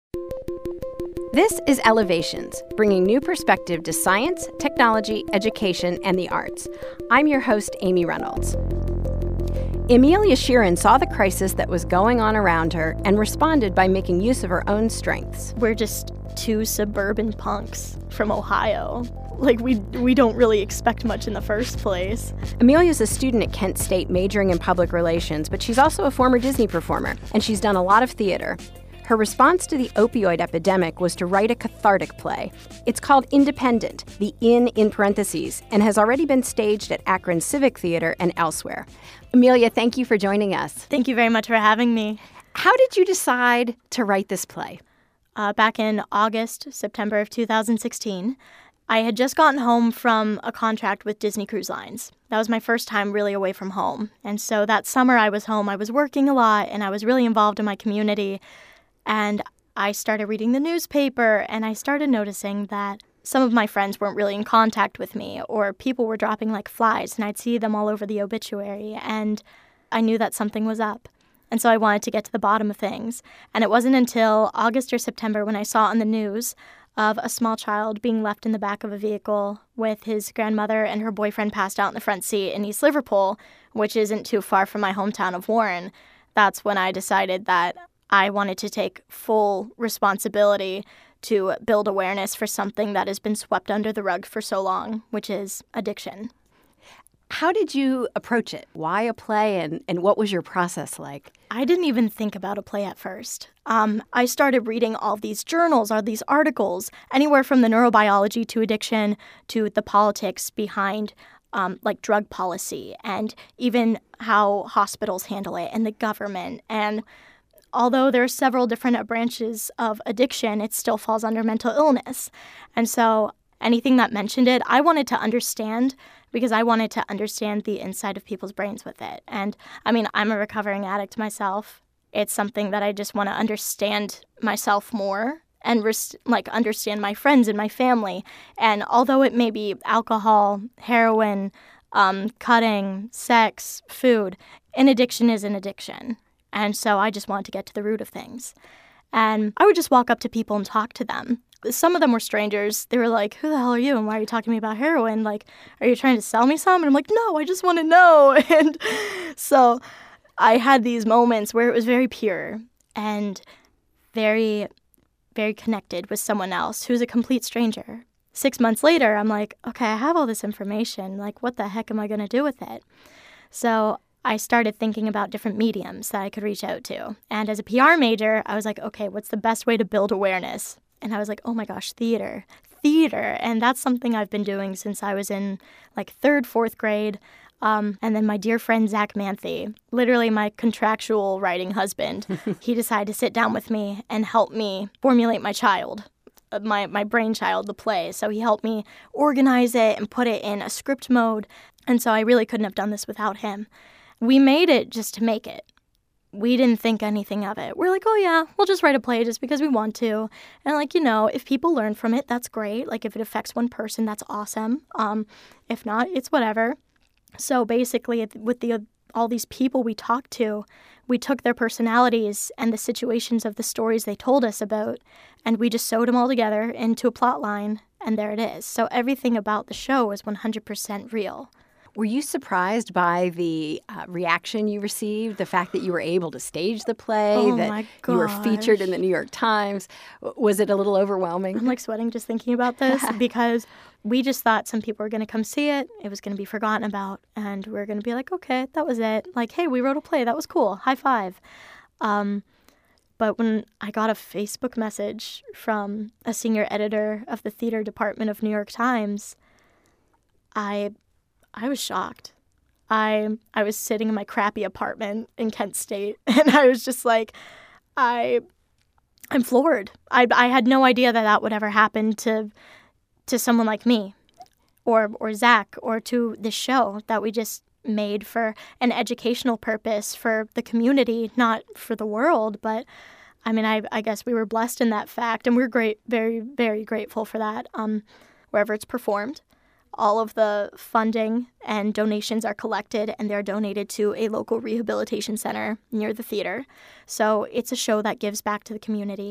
This is Elevations, bringing new perspective to science, technology, education, and the arts. I'm your host, Amy Reynolds. Amelia Sheeran saw the crisis that was going on around her and responded by making use of her own strengths. We're just two suburban punks from Ohio. Like, we don't really expect much in the first place. Amelia's a student at Kent State majoring in public relations, but she's also a former Disney performer, and she's done a lot of theater. Her response to the opioid epidemic was to write a cathartic play. It's called Independent, the in parentheses, and has already been staged at Akron Civic Theater and elsewhere. Amelia, thank you for joining us. Thank you very much for having me. How did you decide to write this play? Back in September of 2016, I had just gotten home from a contract with Disney Cruise Lines. That was my first time really away from home. And so that summer I was home, I was working a lot, and I was really involved in my community. And I started reading the newspaper, and I started noticing that some of my friends weren't really in contact with me, or people were dropping like flies, and I'd see them all over the obituary, and I knew that something was up. And so I wanted to get to the bottom of things. And it wasn't until August or September when I saw on the news of a small child being left in the back of a vehicle with his grandmother and her boyfriend passed out in the front seat in East Liverpool, which isn't too far from my hometown of Warren. That's when I decided that I wanted to take full responsibility to build awareness for something that has been swept under the rug for so long, which is addiction. How did you approach it? Why a play, and what was your process like? I didn't even think about a play at first. I started reading all these journals, all these articles, anywhere from the neurobiology to addiction to the politics behind like drug policy and even how hospitals handle it and the government. And although there are several different branches of addiction, it still falls under mental illness. And so anything that mentioned it, I wanted to understand because I wanted to understand the inside of people's brains with it. And I mean, I'm a recovering addict myself. It's something that I just want to understand myself more and understand my friends and my family. And although it may be alcohol, heroin, cutting, sex, food, an addiction is an addiction. And so I just wanted to get to the root of things. And I would just walk up to people and talk to them. Some of them were strangers. They were like, who the hell are you? And why are you talking to me about heroin? Like, are you trying to sell me some? And I'm like, no, I just want to know. And so I had these moments where it was very pure and very, very connected with someone else who's a complete stranger. 6 months later, I'm like, okay, I have all this information. Like, what the heck am I going to do with it? So I started thinking about different mediums that I could reach out to. And as a PR major, I was like, okay, what's the best way to build awareness? And I was like, oh my gosh, theater. And that's something I've been doing since I was in like 3rd, 4th grade. And then my dear friend, Zach Manthe, literally my contractual writing husband, he decided to sit down with me and help me formulate my child, my brainchild, the play. So he helped me organize it and put it in a script mode. And so I really couldn't have done this without him. We made it just to make it. We didn't think anything of it. We're like, oh yeah, we'll just write a play just because we want to. And like, if people learn from it, that's great. Like if it affects one person, that's awesome. If not, it's whatever. So basically with all these people we talked to, we took their personalities and the situations of the stories they told us about, and we just sewed them all together into a plot line, and there it is. So everything about the show is 100% real. Were you surprised by the reaction you received, the fact that you were able to stage the play, that you were featured in the New York Times? Was it a little overwhelming? I'm like sweating just thinking about this because we just thought some people were going to come see it. It was going to be forgotten about, and we're going to be like, okay, that was it. Like, hey, we wrote a play. That was cool. High five. But when I got a Facebook message from a senior editor of the theater department of New York Times, I was shocked. I was sitting in my crappy apartment in Kent State, and I was just like, I'm floored. I had no idea that would ever happen to someone like me, or Zach, or to this show that we just made for an educational purpose for the community, not for the world. But I mean, I guess we were blessed in that fact, and we're very, very grateful for that. Wherever it's performed, all of the funding and donations are collected, and they're donated to a local rehabilitation center near the theater. So it's a show that gives back to the community.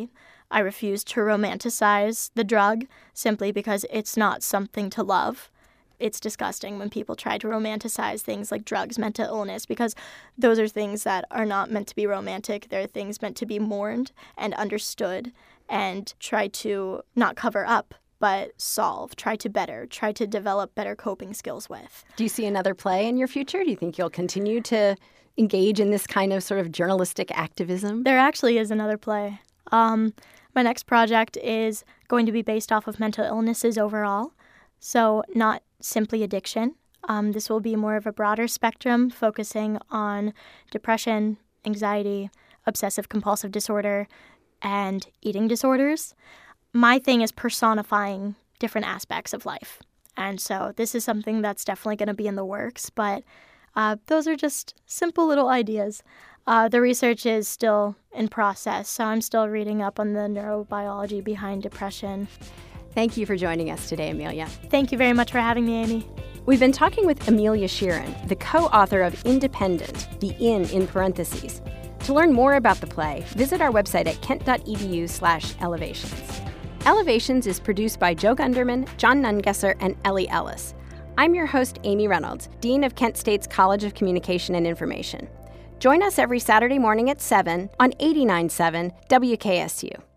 I refuse to romanticize the drug simply because it's not something to love. It's disgusting when people try to romanticize things like drugs, mental illness, because those are things that are not meant to be romantic. They're things meant to be mourned and understood and try to not cover up, but solve, try to develop better coping skills with. Do you see another play in your future? Do you think you'll continue to engage in this kind of sort of journalistic activism? There actually is another play. My next project is going to be based off of mental illnesses overall, so not simply addiction. This will be more of a broader spectrum, focusing on depression, anxiety, obsessive-compulsive disorder, and eating disorders. My thing is personifying different aspects of life. And so this is something that's definitely going to be in the works, but those are just simple little ideas. The research is still in process, so I'm still reading up on the neurobiology behind depression. Thank you for joining us today, Amelia. Thank you very much for having me, Amy. We've been talking with Amelia Sheeran, the co-author of Independent, the in parentheses. To learn more about the play, visit our website at kent.edu/elevations. Elevations is produced by Joe Gunderman, John Nungesser, and Ellie Ellis. I'm your host, Amy Reynolds, Dean of Kent State's College of Communication and Information. Join us every Saturday morning at 7 on 89.7 WKSU.